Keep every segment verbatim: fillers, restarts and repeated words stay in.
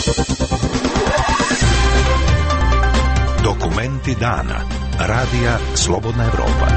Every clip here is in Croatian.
Dokumenti dana. Radija Slobodna Evropa.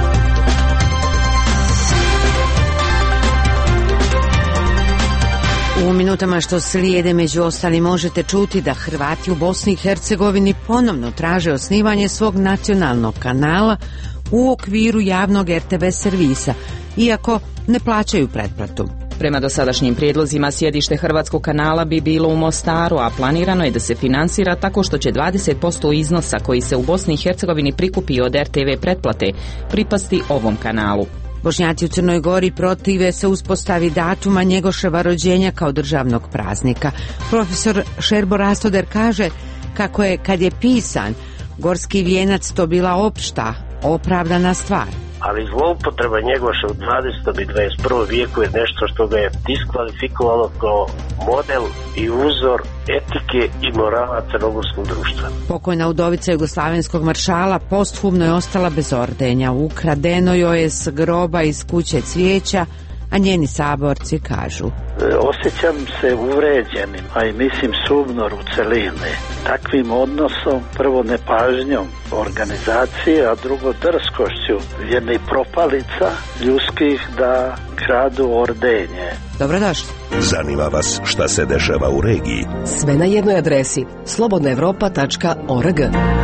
U minutama što slijede među ostali možete čuti da Hrvati u Bosni i Hercegovini ponovno traže osnivanje svog nacionalnog kanala u okviru javnog er te ve servisa, iako ne plaćaju pretplatu. Prema dosadašnjim prijedlozima sjedište hrvatskog kanala bi bilo u Mostaru, a planirano je da se finansira tako što će dvadeset posto iznosa koji se u Bosni i Hercegovini prikupi od er te ve pretplate pripasti ovom kanalu. Bošnjaci u Crnoj Gori protive se uspostavi datuma Njegoševa rođenja kao državnog praznika. Profesor Šerbo Rastoder kaže kako je, kad je pisan, gorski vijenac to bila opšta, opravdana stvar. Ali zloupotreba Njegoša u dvadesetom i dvadeset prvom vijeku je nešto što ga je diskvalifikovalo kao model i uzor etike i morala crnogorskog društva. Pokojna udovica jugoslavenskog maršala posthumno je ostala bez ordenja. Ukradeno joj je s groba iz kuće cvijeća, a njeni saborci kažu: osjećam se uvređenim, a i mislim sumnor u celini. Takvim odnosom, prvo nepažnjom organizacije, a drugo drskošću jednih propalica ljudskih da kradu ordenje. Dobrodošli. Zanima vas šta se dešava u regiji? Sve na jednoj adresi slobodna evropa tačka org.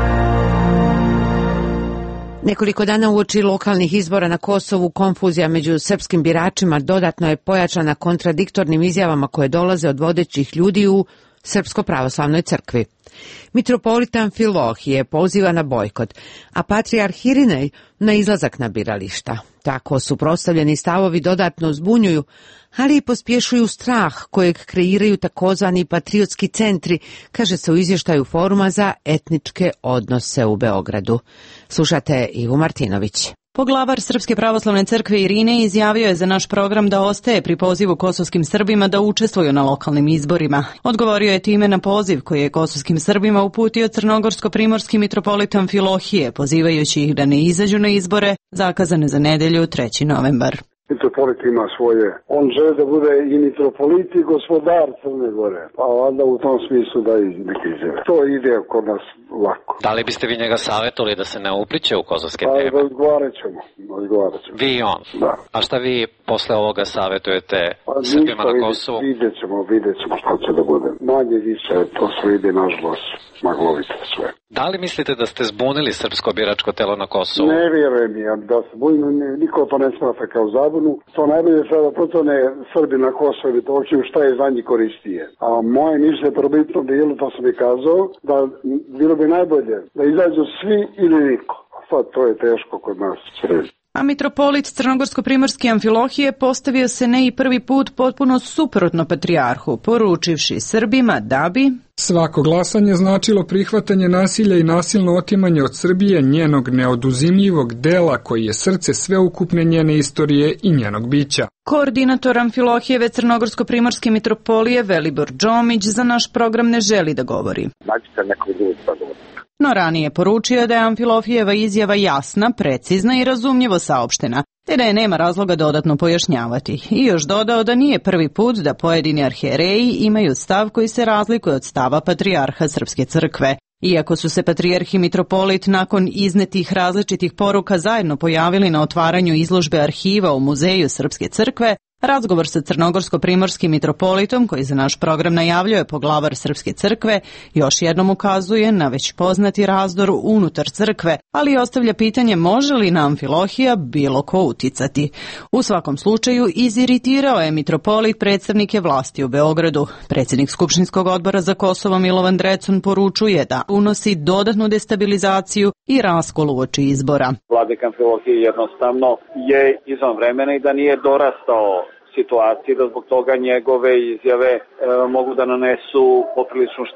Nekoliko dana uoči lokalnih izbora na Kosovu konfuzija među srpskim biračima dodatno je pojačana kontradiktornim izjavama koje dolaze od vodećih ljudi u Srpsko-pravoslavnoj crkvi. Mitropolita Amfilohije poziva na bojkot, a patrijarh Irinej na izlazak na birališta. Tako suprotstavljeni stavovi dodatno zbunjuju, ali i pospješuju strah kojeg kreiraju takozvani patriotski centri, kaže se u izvještaju Foruma za etničke odnose u Beogradu. Slušate Ivu Martinović. Poglavar Srpske pravoslavne crkve Irinej izjavio je za naš program da ostaje pri pozivu kosovskim Srbima da učestvuju na lokalnim izborima. Odgovorio je time na poziv koji je kosovskim Srbima uputio crnogorsko-primorski mitropolit Amfilohije, pozivajući ih da ne izađu na izbore zakazane za nedelju trećeg novembra. Mitropolit ima svoje. On želi da bude i mitropolit i gospodar Crne Gore. Pa onda u tom smislu da i neki izjave. To ide kod nas lako. Da li biste vi njega savjetovali da se ne upliče u kosovske pa, teme? Pa razgovarat ćemo. Razgovarat ćemo. Vi i on? Da. A šta vi posle ovoga savjetujete pa, Srbima na Kosovu? Vidjet ćemo, vidjet ćemo šta će da bude. Manje više, to sve ide naš glas. Maglovite sve. Da li mislite da ste zbunili srpsko biračko telo na Kosovu? Ne vjerujem ja da se zbunimo, niko to ne smatra kao zabunu. To najbolje sada protone Srbi na Kosovu i Metohiju šta je za njih koristije. A moje mišlje probitno bilo, to sam i kazao, da bilo bi najbolje da izađu svi ili niko. Sad to je teško kod nas sredi. A mitropolit crnogorsko-primorski Amfilohije postavio se ne i prvi put potpuno suprotno patrijarhu, poručivši Srbima da bi svako glasanje značilo prihvatanje nasilja i nasilno otimanje od Srbije njenog neoduzimljivog dela koji je srce sveukupne njene istorije i njenog bića. Koordinator Amfilohijeve crnogorsko-primorske mitropolije Velibor Džomić za naš program ne želi da govori. Nađite nekog drugog da govori. No ranije poručio da je Amfilohijeva izjava jasna, precizna i razumljivo saopštena, te da je nema razloga dodatno pojašnjavati. I još dodao da nije prvi put da pojedini arhijereji imaju stav koji se razlikuje od stava patrijarha Srpske crkve. Iako su se patrijarh i mitropolit nakon iznetih različitih poruka zajedno pojavili na otvaranju izložbe arhiva u Muzeju Srpske crkve, razgovor sa crnogorsko-primorskim mitropolitom, koji za naš program najavljuje poglavar Srpske crkve, još jednom ukazuje na već poznati razdor unutar crkve, ali ostavlja pitanje može li na Amfilohija bilo ko uticati. U svakom slučaju iziritirao je mitropolit predstavnike vlasti u Beogradu. Predsjednik Skupštinskog odbora za Kosovo Milovan Drecun poručuje da unosi dodatnu destabilizaciju i raskol uoči izbora. Vladik Amfilohije jednostavno je izvan vremena i da nije dorastao situaciji, da zbog toga njegove izjave e, mogu da nanesu popriličnu štetu.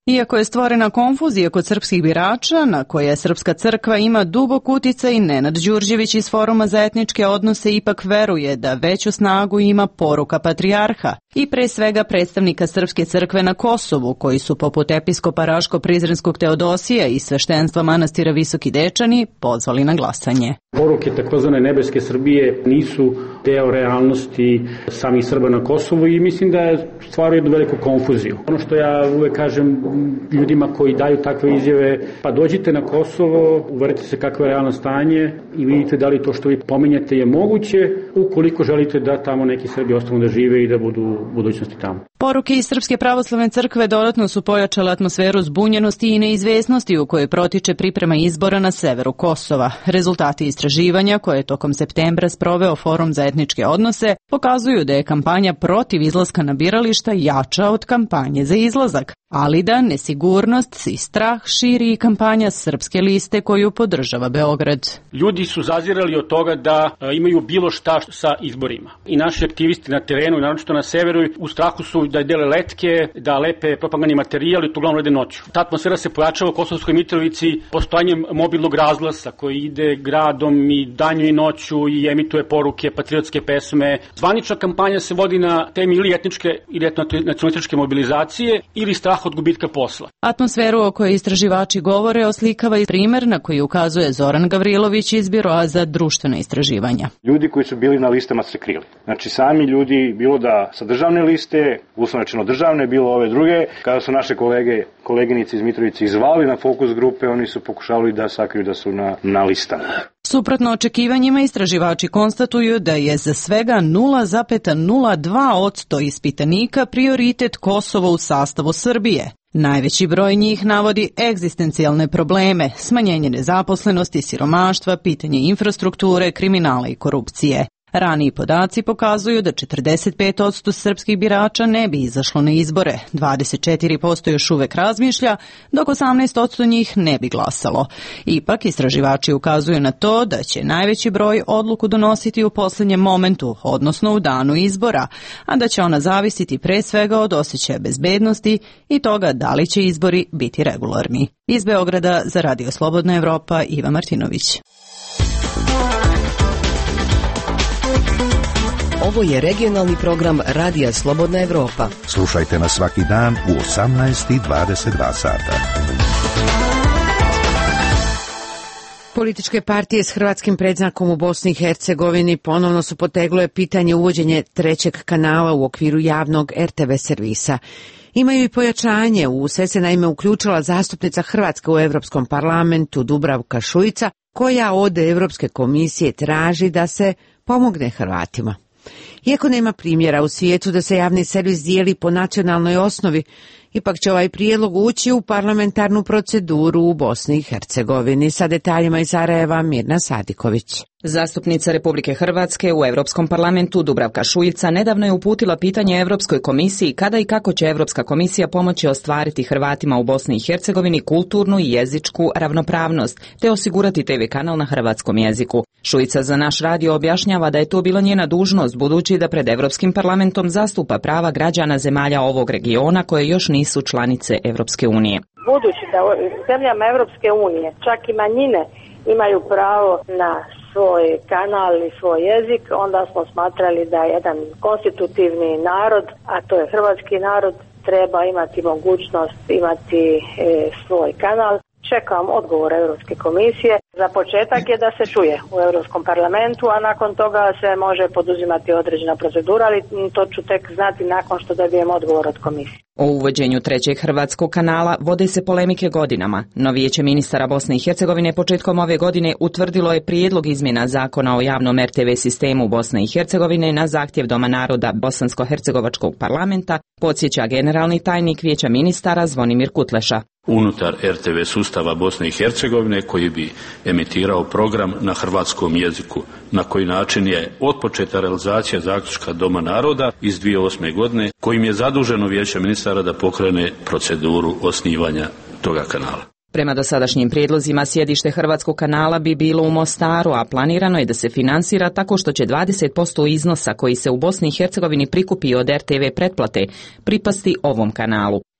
Iako je stvorena konfuzija kod srpskih birača, na koje Srpska crkva ima dubok uticaj, Nenad Đurđević iz Foruma za etničke odnose ipak veruje da veću snagu ima poruka patrijarha i pre svega predstavnika Srpske crkve na Kosovu, koji su poput episkopa Raško-Prizrenskog Teodosija i sveštenstva manastira Visoki Dečani pozvali na glasanje. Poruke takozvane nebeske Srbije nisu deo realnosti samih Srba na Kosovu i mislim da stvaraju jednu veliku konfuziju. Ono što ja uvek kažem ljudima koji daju takve izjave, pa dođite na Kosovo, uverite se kakvo je realno stanje i vidite da li to što vi pominjete je moguće, ukoliko želite da tamo neki Srbi ostanu da žive i da budu u budućnosti tamo. Poruke iz Srpske pravoslavne crkve dodatno su pojačale atmosferu zbunjenosti i neizvesnosti u kojoj protiče priprema izbora na severu Kosova. Rezultati istraživanja, koje je tokom septembra sproveo Forum za etničke odnose, pokazuju da je kampanja protiv izlaska na birališta jača od kampanje za izlazak, ali da nesigurnost i strah širi i kampanja Srpske liste koju podržava Beograd. Ljudi su zazirali od toga da imaju bilo šta sa izborima. I naši aktivisti na terenu, i naročito na severu, u strahu su da dele letke, da lepe propagandni materijal i to uglavnom rade noću. Ta atmosfera se pojačava u Kosovskoj Mitrovici postojanjem mobilnog razglasa koji ide gradom i danju i noću i emituje poruke, patriotske pesme. Zvanična kampanja se vodi na temi ili etničke ili nacionalističke mobilizacije ili strah od gubitka posla. Atmosferu o kojoj istraživači govore oslikava i primer na koji ukazuje Zoran Gavrilović iz Biroa za društvena istraživanja. Ljudi koji su bili na listama se krili. Znači sami ljudi, bilo da sa državne liste, uslovno rečeno državne, bilo ove druge, kada su naše kolege, koleginice iz Mitrovice izvali na fokus grupe, oni su pokušali da sakriju da su na, na listama. Suprotno očekivanjima, istraživači konstatuju da je za svega nula zarez nula dva posto ispitanika prioritet Kosovo u sastavu Srbije. Najveći broj njih navodi egzistencijalne probleme, smanjenje nezaposlenosti, siromaštva, pitanje infrastrukture, kriminala i korupcije. Raniji podaci pokazuju da četrdeset pet posto srpskih birača ne bi izašlo na izbore, dvadeset četiri posto još uvek razmišlja, dok osamnaest posto njih ne bi glasalo. Ipak, istraživači ukazuju na to da će najveći broj odluku donositi u posljednjem momentu, odnosno u danu izbora, a da će ona zavisiti pre svega od osjećaja bezbednosti i toga da li će izbori biti regularni. Iz Beograda za Radio Slobodna Evropa, Iva Martinović. Ovo je regionalni program Radija Slobodna Evropa. Slušajte nas svaki dan u osamnaest i dvadeset dva sata. Političke partije s hrvatskim predznakom u Bosni i Hercegovini ponovno su potegle pitanje uvođenja trećeg kanala u okviru javnog er te ve servisa. Imaju i pojačanje, u sve se naime uključila zastupnica Hrvatske u Europskom parlamentu Dubravka Šuica, koja od Europske komisije traži da se pomogne Hrvatima. Iako nema primjera u svijetu da se javni servis dijeli po nacionalnoj osnovi, ipak će ovaj prijedlog ući u parlamentarnu proceduru u Bosni i Hercegovini. Sa detaljima iz Sarajeva, Mirna Sadiković. Zastupnica Republike Hrvatske u Europskom parlamentu Dubravka Šuica nedavno je uputila pitanje Europskoj komisiji kada i kako će Europska komisija pomoći ostvariti Hrvatima u Bosni i Hercegovini kulturnu i jezičku ravnopravnost, te osigurati te ve kanal na hrvatskom jeziku. Šuica za naš radio objašnjava da je to bila njena dužnost, budući da pred Europskim parlamentom zastupa prava građana zemalja ovog regiona koje još nisu članice Europske unije. Budući da u zemljama Europske unije čak i manjine imaju pravo na svoj kanal i svoj jezik, onda smo smatrali da jedan konstitutivni narod, a to je hrvatski narod, treba imati mogućnost imati e, svoj kanal. Čekam odgovor Europske komisije. Za početak je da se čuje u Europskom parlamentu, a nakon toga se može poduzimati određena procedura, ali to ću tek znati nakon što dobijem odgovor od komisije. O uvođenju trećeg hrvatskog kanala vode se polemike godinama, no Vijeće ministara Bosne i Hercegovine početkom ove godine utvrdilo je prijedlog izmjena zakona o javnom er te ve sistemu Bosne i Hercegovine na zahtjev Doma naroda Bosansko-hercegovačkog parlamenta, podsjeća generalni tajnik Vijeća ministara Zvonimir Kutleša. Unutar er te ve sustava Bosne i Hercegovine koji bi emitirao program na hrvatskom jeziku, na koji način je otpočeta realizacija zaključka Doma naroda iz dvije tisuće osme godine, kojim je zaduženo Vijeće ministara da pokrene proceduru osnivanja toga kanala. Prema dosadašnjim prijedlozima sjedište hrvatskog kanala bi bilo u Mostaru, a planirano je da se finansira tako što će dvadeset posto iznosa koji se u Bosni i Hercegovini prikupi od er te ve pretplate pripasti ovom kanalu.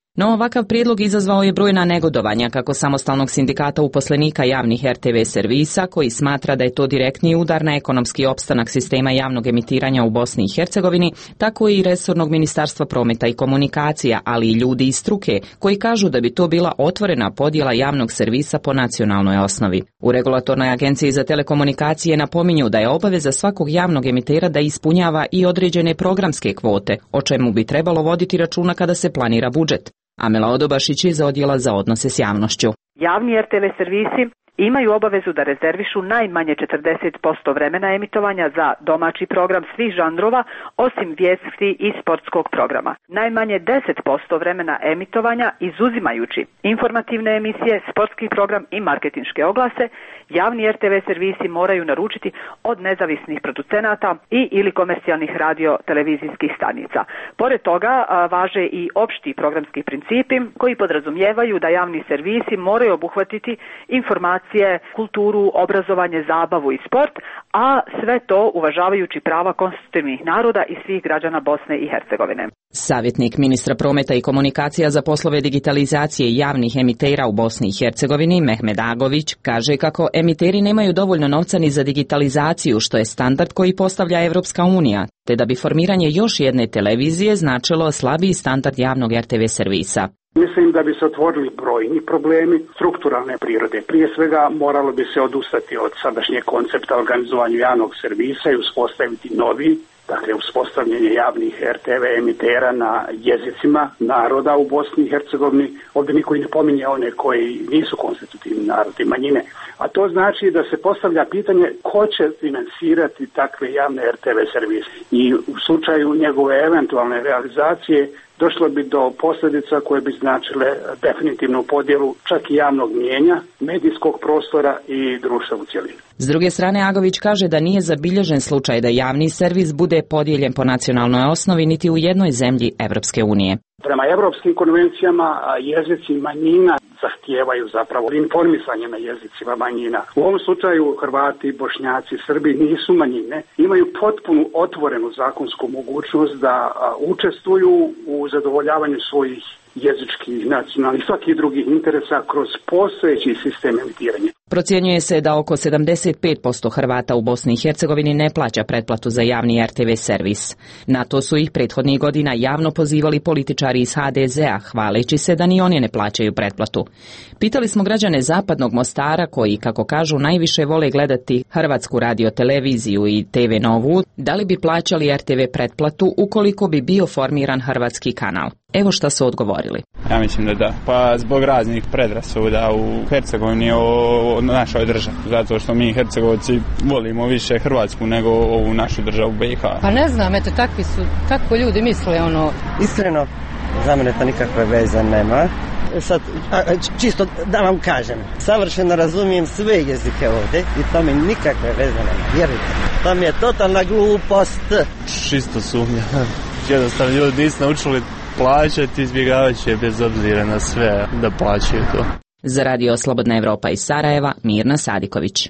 No ovakav prijedlog izazvao je brojna negodovanja kako samostalnog sindikata uposlenika javnih er te ve servisa koji smatra da je to direktni udar na ekonomski opstanak sistema javnog emitiranja u Bosni i Hercegovini, tako i resornog ministarstva prometa i komunikacija, ali i ljudi iz struke koji kažu da bi to bila otvorena podjela javnog servisa po nacionalnoj osnovi. U Regulatornoj agenciji za telekomunikacije napominju da je obaveza svakog javnog emitera da ispunjava i određene programske kvote, o čemu bi trebalo voditi računa kada se planira budžet. Amela Odobašić iz Odjela za odnose s javnošću. Javni er te ve servisi imaju obavezu da rezervišu najmanje četrdeset posto vremena emitovanja za domaći program svih žanrova, osim vijesti i sportskog programa. Najmanje deset posto vremena emitovanja, izuzimajući informativne emisije, sportski program i marketinške oglase, javni er te ve servisi moraju naručiti od nezavisnih producenata i ili komercijalnih radio-televizijskih stanica. Pored toga važe i opšti programski principi koji podrazumijevaju da javni servisi moraju obuhvatiti informacije, kulturu, obrazovanje, zabavu i sport, a sve to uvažavajući prava konstitutivnih naroda i svih građana Bosne i Hercegovine. Savjetnik ministra prometa i komunikacija za poslove digitalizacije javnih emitera u Bosni i Hercegovini, Mehmed Agović, kaže kako emiteri nemaju dovoljno novca ni za digitalizaciju, što je standard koji postavlja Evropska unija, te da bi formiranje još jedne televizije značilo slabiji standard javnog er te ve servisa. Mislim da bi se otvorili brojni problemi strukturalne prirode. Prije svega moralo bi se odustati od sadašnjeg koncepta organizovanja javnog servisa i uspostaviti novi, dakle uspostavljanje javnih er te ve emitera na jezicima naroda u Bosni i Hercegovini. Ovdje niko i ne pominje one koji nisu konstitutivni narodi, manjine. A to znači da se postavlja pitanje ko će finansirati takve javne er te ve servise. I u slučaju njegove eventualne realizacije došlo bi do posljedica koje bi značile definitivnu podjelu čak i javnog mnijenja, medijskog prostora i društva u cjelini. S druge strane, Agović kaže da nije zabilježen slučaj da javni servis bude podijeljen po nacionalnoj osnovi niti u jednoj zemlji Evropske unije. Prema evropskim konvencijama jezici manjina zahtijevaju zapravo informisanje na jezicima manjina. U ovom slučaju Hrvati, Bošnjaci, Srbi nisu manjine, imaju potpunu otvorenu zakonsku mogućnost da učestvuju u zadovoljavanju svojih jezičkih, nacionalnih i svakih drugih interesa kroz postojeći sistem emitiranja. Procjenjuje se da oko sedamdeset pet posto Hrvata u Bosni i Hercegovini ne plaća pretplatu za javni er te ve servis. Na to su ih prethodnih godina javno pozivali političari iz ha de zea, hvaleći se da ni oni ne plaćaju pretplatu. Pitali smo građane Zapadnog Mostara, koji, kako kažu, najviše vole gledati Hrvatsku radioteleviziju i te ve Novu, da li bi plaćali er te ve pretplatu ukoliko bi bio formiran hrvatski kanal. Evo šta su odgovorili. Ja mislim da da. Pa zbog raznih predrasuda u Hercegovini o našoj državi. Zato što mi Hercegovci volimo više Hrvatsku nego ovu našu državu be i ha. Pa ne znam, eto takvi su, tako ljudi misle ono. Iskreno, za mene to nikakve veze nema. Sad, a, čisto da vam kažem, savršeno razumijem sve jezike ovdje i to mi nikakve veze nema, vjerujte. To mi je totalna glupost. Čisto sumnja. Jednostavno ljudi nisu naučili plaćati, izbjegavat će bez obzira na sve da plaćaju to. Za radio Slobodna Evropa iz Sarajeva, Mirna Sadiković.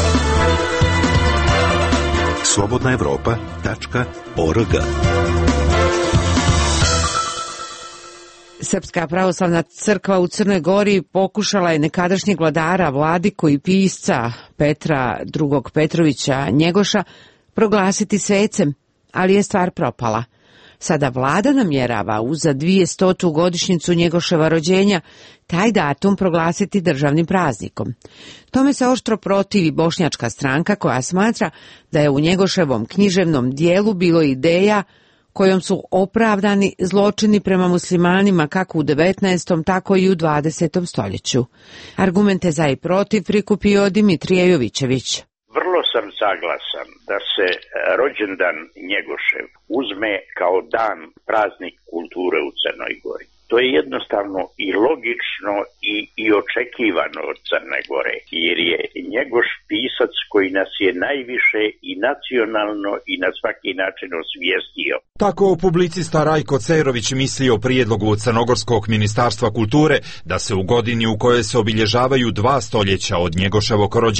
slobodna evropa tačka org. Srpska pravoslavna crkva u Crnoj Gori pokušala je nekadašnjeg vladara, vladiku i pisca Petra drugog Petrovića Njegoša proglasiti svecem, ali je stvar propala. Sada vlada namjerava uz za dvijestotu godišnjicu Njegoševa rođenja taj datum proglasiti državnim praznikom. Tome se oštro protivi bošnjačka stranka koja smatra da je u Njegoševom književnom dijelu bilo ideja kojom su opravdani zločini prema muslimanima kako u devetnaestom tako i u dvadesetom stoljeću. Argumente za i protiv prikupio Dimitrije Jovićević. Vrlo sam saglasan da se rođendan Njegošev uzme kao dan, praznik kulture u Crnoj Gori. To je jednostavno i logično i, i očekivano od Crne Gore, jer je Njegoš pisac koji nas je najviše i nacionalno i na svaki način osvijestio. Tako publicista Rajko Cerović misli o prijedlogu Crnogorskog ministarstva kulture da se u godini u kojoj se obilježavaju dva stoljeća od Njegoševog rođenja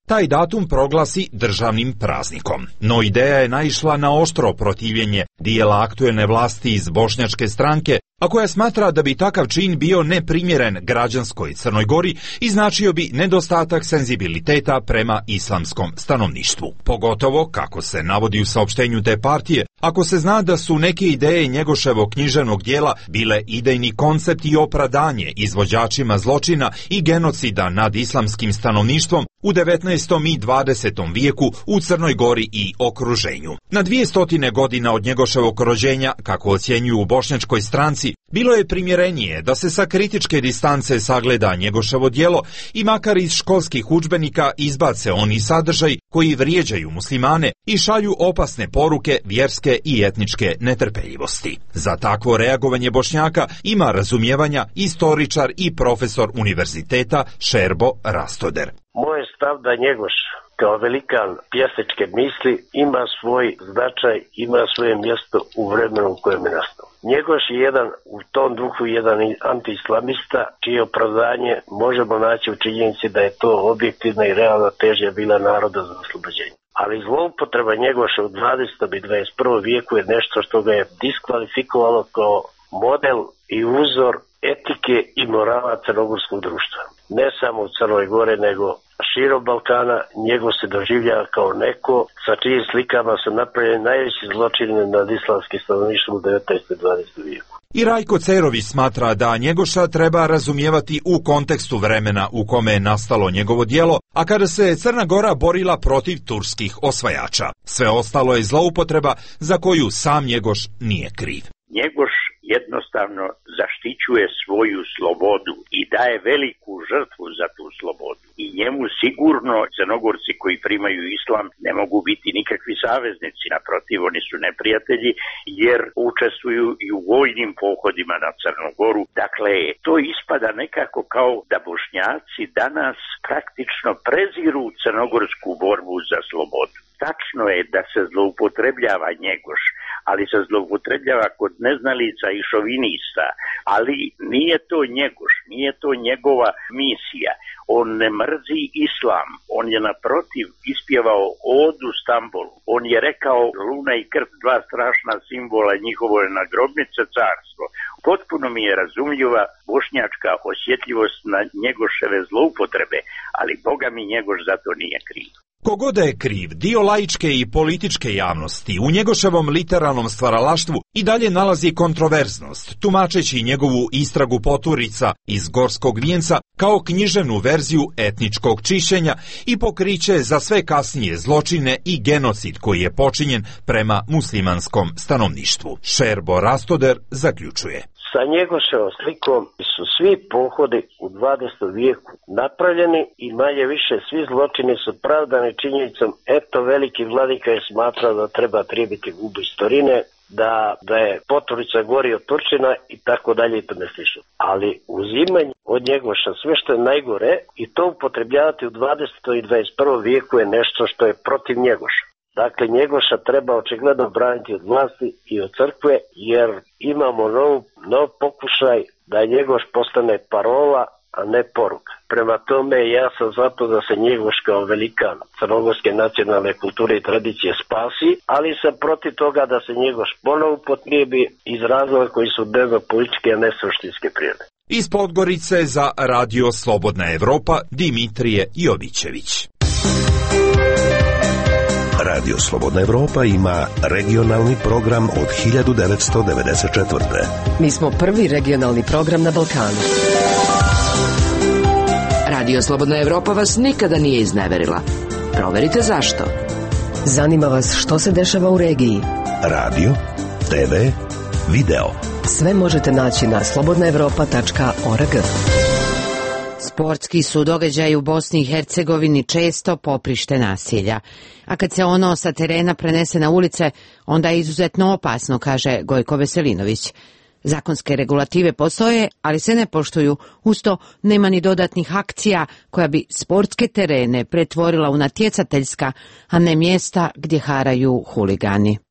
taj datum proglasi državnim praznikom. No ideja je naišla na oštro protivljenje dijela aktuelne vlasti iz Bošnjačke stranke, a koja smatra da bi takav čin bio neprimjeren građanskoj Crnoj Gori i značio bi nedostatak senzibiliteta prema islamskom stanovništvu. Pogotovo, kako se navodi u saopštenju te partije, ako se zna da su neke ideje Njegoševog književnog dijela bile idejni koncept i opravdanje izvođačima zločina i genocida nad islamskim stanovništvom u devetnaestom i dvadesetom vijeku u Crnoj Gori i okruženju. Na dvije stotine godina od Njegoševog rođenja, kako ocjenjuju u Bošnjačkoj stranci, bilo je primjerenije da se sa kritičke distance sagleda Njegoševo djelo i makar iz školskih udžbenika izbace oni sadržaj koji vrijeđaju muslimane i šalju opasne poruke vjerske i etničke netrpeljivosti. Za takvo reagovanje Bošnjaka ima razumijevanja istoričar i profesor univerziteta Šerbo Rastoder. Moj stav da Njegoš kao velikan pjesničke misli ima svoj značaj, ima svoje mjesto u vremenu u kojem je nastao. Njegoš je jedan, u tom duhu jedan antiislamista, čije opravdanje možemo naći u činjenici da je to objektivna i realna težnja bila naroda za oslobođenje. Ali zloupotreba Njegoša u dvadesetom i dvadeset prvom vijeku je nešto što ga je diskvalifikovalo kao model i uzor etike i morala crnogorskog društva. Ne samo u Crnoj Gore, nego širom Balkana. Njegov se doživljava kao neko sa čijim slikama su napravljeni najveći zločini nad islamskim stanovništvom u devetnaestom i dvadesetom vijeku. I Rajko Cerović smatra da Njegoša treba razumijevati u kontekstu vremena u kome je nastalo njegovo djelo, a kada se Crna Gora borila protiv turskih osvajača. Sve ostalo je zloupotreba za koju sam Njegoš nije kriv. Njegoš jednostavno zaštićuje svoju slobodu i daje veliku žrtvu za tu slobodu. I njemu sigurno Crnogorci koji primaju islam ne mogu biti nikakvi saveznici, naprotiv, oni su neprijatelji jer učestvuju i u vojnim pohodima na Crnu Goru. Dakle, to ispada nekako kao da Bošnjaci danas praktično preziru crnogorsku borbu za slobodu. Tačno je da se zloupotrebljava Njegoš, ali se zloupotrebljava kod neznalica i šovinista, ali nije to Njegoš, nije to njegova misija. On ne mrzi islam, on je naprotiv ispjevao odu Stambolu. On je rekao luna i krv, dva strašna simbola, njihovo je nagrobnice carstvo. Potpuno mi je razumljiva bošnjačka osjetljivost na Njegoševe zloupotrebe, ali Boga mi Njegoš za to nije kriv. Kogoda je kriv, dio laičke i političke javnosti u Njegoševom literalnom stvaralaštvu i dalje nalazi kontroverznost, tumačeći njegovu istragu poturica iz Gorskog vijenca kao književnu verziju etničkog čišćenja i pokriće za sve kasnije zločine i genocid koji je počinjen prema muslimanskom stanovništvu. Šerbo Rastoder zaključuje. Sa Njegoševom slikom su svi pohodi u dvadesetom vijeku napravljeni i manje više svi zločini su pravdani činjenicom eto veliki vladika je smatrao da treba tribiti gubu istorine, da, da je poturica gori od Turčina i tako dalje i tome slično. Ali uzimanje od Njegoša sve što je najgore i to upotrebljavati u dvadesetom i dvadeset prvom vijeku je nešto što je protiv Njegoša. Dakle, Njegoša treba očigledno braniti od vlasti i od crkve, jer imamo nov, nov pokušaj da Njegoš postane parola, a ne poruka. Prema tome, ja sam zato da se Njegoš kao velikan crnogorske nacionalne kulture i tradicije spasi, ali sam protiv toga da se Njegoš ponovo upotrijebi iz razloga koji su dnevno-političke, a ne suštinske prirode. Iz Podgorice za Radio Slobodna Evropa, Dimitrije Jovićević. Radio Slobodna Evropa ima regionalni program od hiljadu devetsto devedeset četvrte. Mi smo prvi regionalni program na Balkanu. Radio Slobodna Evropa vas nikada nije izneverila. Proverite zašto. Zanima vas što se dešava u regiji. Radio, te ve, video. Sve možete naći na slobodna evropa tačka org. Sportski su događaji u Bosni i Hercegovini često poprište nasilja, a kad se ono sa terena prenese na ulice, onda je izuzetno opasno, kaže Gojko Veselinović. Zakonske regulative postoje, ali se ne poštuju. Uz to nema ni dodatnih akcija koja bi sportske terene pretvorila u natjecateljska, a ne mjesta gdje haraju huligani.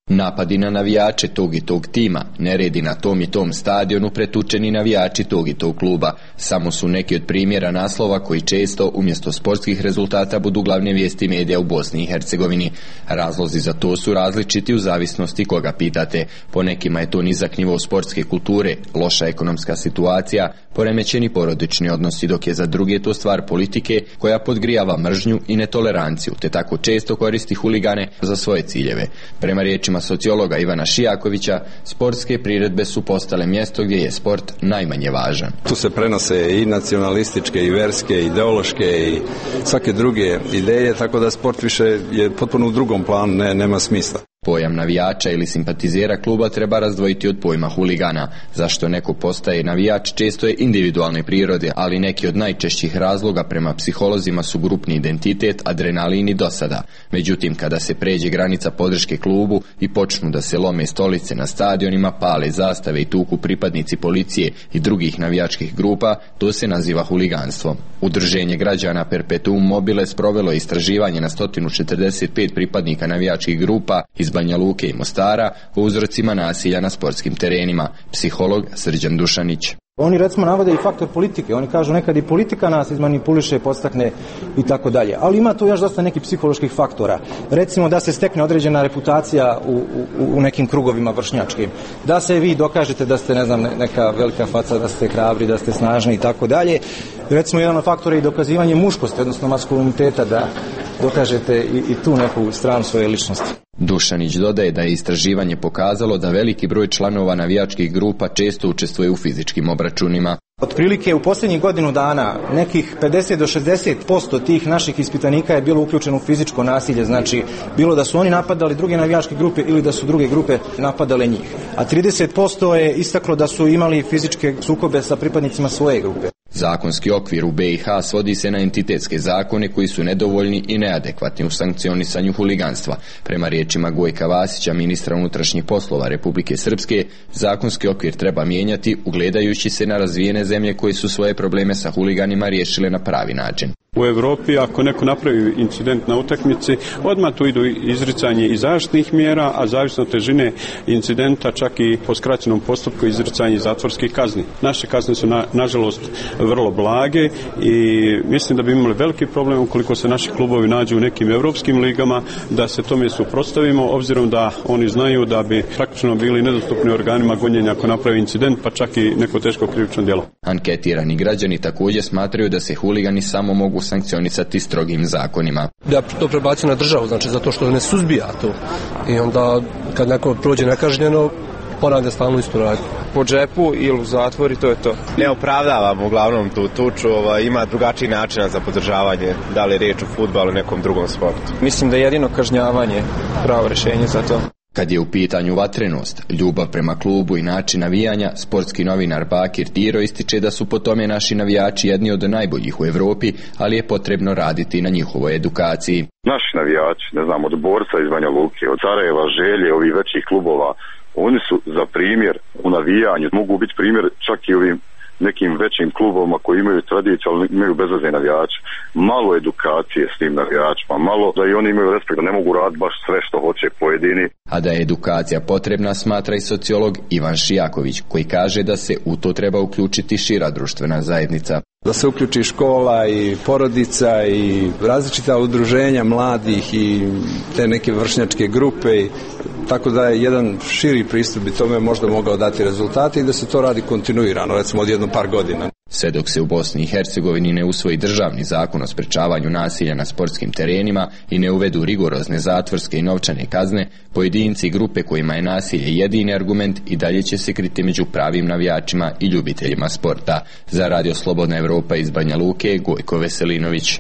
Napadi na navijače tog i tog tima, neredi na tom i tom stadionu, pretučeni navijači tog i tog kluba, samo su neki od primjera naslova koji često umjesto sportskih rezultata budu glavne vijesti medija u Bosni i Hercegovini. Razlozi za to su različiti u zavisnosti koga pitate. Po nekima je to nizak nivo sportske kulture, loša ekonomska situacija, poremećeni porodični odnosi, dok je za druge to stvar politike koja podgrijava mržnju i netoleranciju, te tako često koristi huligane za svoje ciljeve. Prema riječima sociologa Ivana Šijakovića, sportske priredbe su postale mjesto gdje je sport najmanje važan. Tu se prenose i nacionalističke i verske, ideološke i svake druge ideje, tako da sport više je potpuno u drugom planu, ne, nema smisla. Pojam navijača ili simpatizera kluba treba razdvojiti od pojma huligana. Zašto neko postaje navijač često je individualne prirode, ali neki od najčešćih razloga prema psiholozima su grupni identitet, adrenalin i dosada. Međutim, kada se pređe granica podrške klubu i počnu da se lome stolice na stadionima, pale zastave i tuku pripadnici policije i drugih navijačkih grupa, to se naziva huliganstvom. Udruženje građana Perpetuum Mobile sprovelo je istraživanje na sto četrdeset pet pripadnika navijačkih grupa iz Banja Luke i Mostara o uzrocima nasilja na sportskim terenima. Psiholog Srđan Dušanić. Oni recimo navode i faktor politike, oni kažu nekad i politika nas izmanipuliše, podstakne i tako dalje. Ali ima tu još dosta nekih psiholoških faktora. Recimo da se stekne određena reputacija u, u, u nekim krugovima vršnjačkim. Da se vi dokažete da ste, ne znam, neka velika faca, da ste hrabri, da ste snažni i tako dalje. Recimo jedan od faktora je i dokazivanje muškosti, odnosno maskuliniteta, da dokažete i, i tu neku stranu svoje ličnosti. Dušanić dodaje da je istraživanje pokazalo da veliki broj članova navijačkih grupa često učestvuje u fizičkim obračunima. Otprilike u posljednjih godinu dana nekih pedeset do šezdeset posto tih naših ispitanika je bilo uključeno u fizičko nasilje, znači bilo da su oni napadali druge navijačke grupe ili da su druge grupe napadale njih. A trideset posto je istaklo da su imali fizičke sukobe sa pripadnicima svoje grupe. Zakonski okvir u B i H svodi se na entitetske zakone koji su nedovoljni i neadekvatni u sankcionisanju huliganstva. Prema riječima Gojka Vasića, ministra unutrašnjih poslova Republike Srpske, zakonski okvir treba mijenjati ugledajući se na razvijene zemlje koje su svoje probleme sa huliganima riješile na pravi način. U Europi ako neko napravi incident na utakmici, odmah tu idu izricanje i zaštitnih mjera, a zavisno od težine incidenta čak i po skraćenom postupku izricanje zatvorskih kazni. Naše kazne su na, nažalost vrlo blage i mislim da bi imali veliki problem ukoliko se naši klubovi nađu u nekim europskim ligama, da se tome suprotstavimo, obzirom da oni znaju da bi praktično bili nedostupni organima gonjenja ako napravi incident, pa čak i neko teško krivično djelo. Anketirani građani također smatraju da se huligani samo mogu sankcionisati strogim zakonima. Da to prebaci na državu, znači zato što ne suzbija to. I onda kad neko prođe nekažnjeno, ponavlja stalno istu radnju. Po džepu ili u zatvor i to je to. Ne opravdavam uglavnom tu tuču, ovaj, ima drugačiji način za podržavanje, da li je riječ o fudbalu ili nekom drugom sportu. Mislim da je jedino kažnjavanje pravo rješenje za to. Kad je u pitanju vatrenost, ljubav prema klubu i način navijanja, sportski novinar Bakir Tiro ističe da su po tome naši navijači jedni od najboljih u Europi, ali je potrebno raditi na njihovoj edukaciji. Naši navijači, ne znam, od Borca iz Banja Luke, od Sarajeva, Želje, ovih većih klubova, oni su za primjer u navijanju, mogu biti primjer čak i ovim nekim većim klubovima koji imaju tradiciju, ali imaju bezvezne navijače. Malo edukacije s tim navijačima, malo da i oni imaju respekt, da ne mogu raditi baš sve što hoće pojedini. A da je edukacija potrebna, smatra i sociolog Ivan Šijaković, koji kaže da se u to treba uključiti šira društvena zajednica. Da se uključi škola i porodica i različita udruženja mladih i te neke vršnjačke grupe, tako da je jedan širi pristup bi tome možda mogao dati rezultate i da se to radi kontinuirano, recimo od jedno par godina. Sve dok se u Bosni i Hercegovini ne usvoji državni zakon o sprečavanju nasilja na sportskim terenima i ne uvedu rigorozne zatvorske i novčane kazne, pojedinci i grupe kojima je nasilje jedini argument i dalje će se kriti među pravim navijačima i ljubiteljima sporta. Za Radio Slobodna Evropa iz Banja Luke, Gojko Veselinović.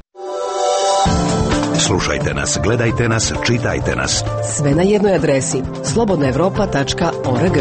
Slušajte nas, gledajte nas, čitajte nas. Sve na jednoj adresi slobodna evropa tačka org.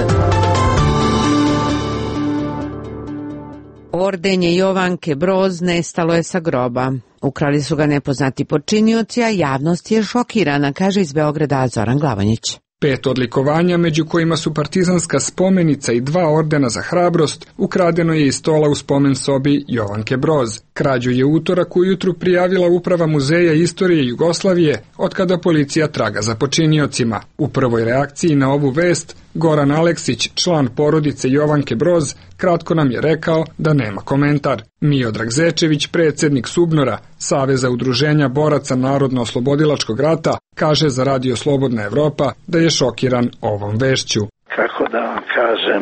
Ordenje Jovanke Broz nestalo je sa groba. Ukrali su ga nepoznati počinioci, a javnost je šokirana, kaže iz Beograda Zoran Glavonjić. Pet odlikovanja, među kojima su partizanska spomenica i dva ordena za hrabrost, ukradeno je iz stola u spomen sobi Jovanke Broz. Krađu je utorak ujutru prijavila Uprava Muzeja istorije Jugoslavije, otkada policija traga za počiniocima. U prvoj reakciji na ovu vest, Goran Aleksić, član porodice Jovanke Broz, kratko nam je rekao da nema komentar. Miodrag Zečević, predsjednik Subnora, Saveza udruženja boraca Narodno-oslobodilačkog rata, kaže za Radio Slobodna Evropa da je šokiran ovom vešću. Kako da vam kažem,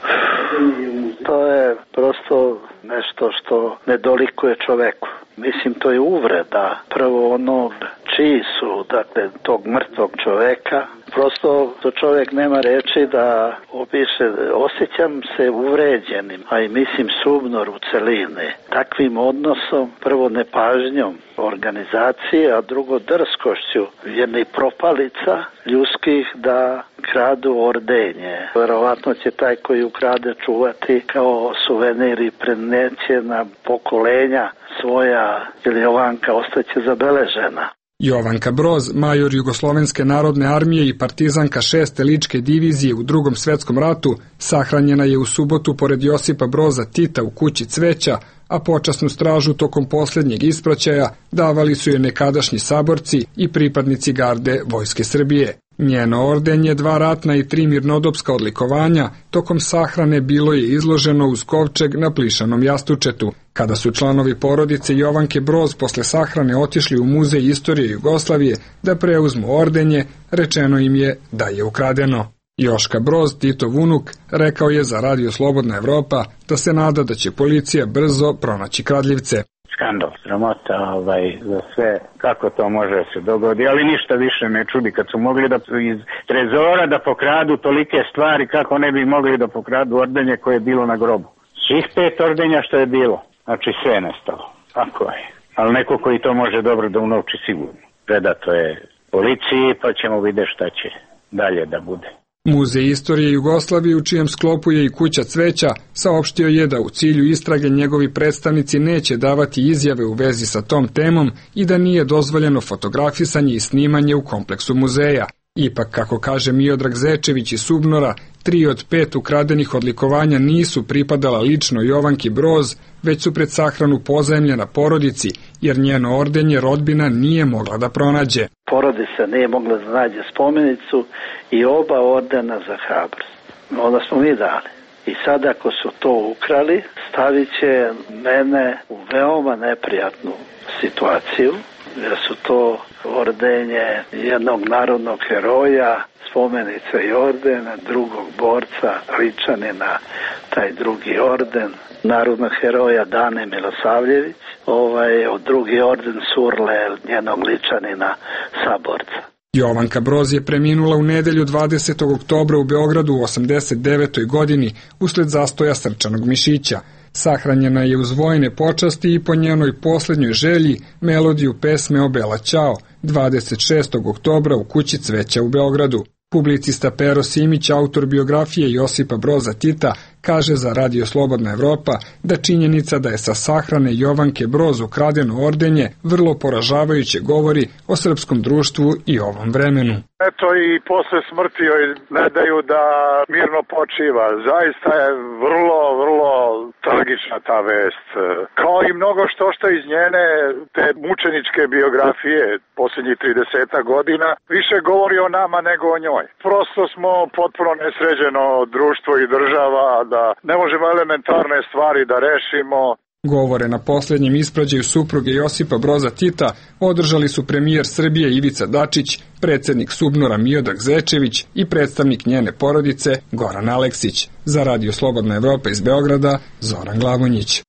to je prosto nešto što ne dolikuje čoveku. Mislim, to je uvreda prvo onog čiji su, dakle, tog mrtvog čoveka. Prosto to čovjek nema reči da opiše. Osjećam se uvređenim, a i mislim Subnor u celini. Takvim odnosom, prvo nepažnjom organizacije, a drugo drskošću jednih propalica ljudskih da kradu ordenje. Verovatno će taj koji ukrade čuvati kao suvenir i preneće na pokolenja svoja, ili Jovanka ostaće zabeležena. Jovanka Broz, major Jugoslovenske narodne armije i partizanka šeste ličke divizije u Drugom svjetskom ratu, sahranjena je u subotu pored Josipa Broza Tita u kući Cveća, a počasnu stražu tokom posljednjeg ispraćaja davali su je nekadašnji saborci i pripadnici garde Vojske Srbije. Njeno ordenje, dva ratna i tri mirnodopska odlikovanja, tokom sahrane bilo je izloženo uz kovčeg na plišanom jastučetu. Kada su članovi porodice Jovanke Broz posle sahrane otišli u Muzej istorije Jugoslavije da preuzmu ordenje, rečeno im je da je ukradeno. Joška Broz, Titov unuk, rekao je za Radio Slobodna Evropa da se nada da će policija brzo pronaći kradljivce. Skandal, sramota ovaj, za sve, kako to može se dogodi, ali ništa više me čudi kad su mogli da iz trezora da pokradu tolike stvari, kako ne bi mogli da pokradu ordenje koje je bilo na grobu. Svih pet ordenja što je bilo, znači sve je nestalo, tako je. Ali neko koji to može dobro da unovči sigurno. Predato je policiji, pa ćemo vidjeti šta će dalje da bude. Muzej istorije Jugoslavije, u čijem sklopu je i kuća Cveća, saopštio je da u cilju istrage njegovi predstavnici neće davati izjave u vezi sa tom temom i da nije dozvoljeno fotografisanje i snimanje u kompleksu muzeja. Ipak, kako kaže Miodrag Zečević iz Subnora, tri od pet ukradenih odlikovanja nisu pripadala lično Jovanki Broz, već su pred sahranu pozajmljena porodici, jer njeno ordenje rodbina nije mogla da pronađe. Porodica nije mogla da nađe spomenicu i oba ordena za hrabrost. Onda smo mi dali. I sad ako su to ukrali, stavit će mene u veoma neprijatnu situaciju, jer su to ordenje jednog narodnog heroja, spomenica i ordena, drugog borca, ličanina, taj drugi orden, narodnog heroja Dane Milosavljević, ovaj, od drugi orden Surle, njenog ličanina, saborca. Jovanka Broz je preminula u nedelju dvadesetog oktobra u Beogradu u osamdeset devetoj godini usled zastoja srčanog mišića. Sahranjena je uz vojne počasti i po njenoj posljednjoj želji melodiju pesme o Bela Ćao dvadeset šestog oktobra u kući Cveća u Beogradu. Publicista Pero Simić, autor biografije Josipa Broza Tita, kaže za Radio Slobodna Evropa da činjenica da je sa sahrane Jovanke Broz ukradeno ordenje vrlo poražavajuće govori o srpskom društvu i ovom vremenu. Eto i posle smrti joj ne daju da mirno počiva. Zaista je vrlo, vrlo tragična ta vest. Kao i mnogo što što iz njene te mučeničke biografije posljednjih trideset godina više govori o nama nego o njoj. Prosto smo potpuno nesređeno društvo i država da ne možemo elementarne stvari da rešimo. Govore na posljednjem isprađaju supruge Josipa Broza Tita održali su premijer Srbije Ivica Dačić, predsjednik Subnora Miodrag Zečević i predstavnik njene porodice Goran Aleksić. Za Radio Slobodna Evropa iz Beograda, Zoran Glavonjić.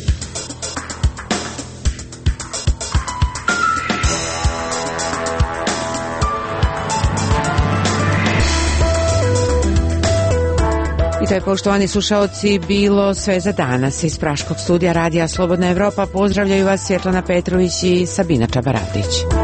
I to je, poštovani slušaoci, bilo sve za danas. Iz Praškog studija Radija Slobodna Evropa pozdravljaju vas Svjetlana Petrović i Sabina Čabaratić.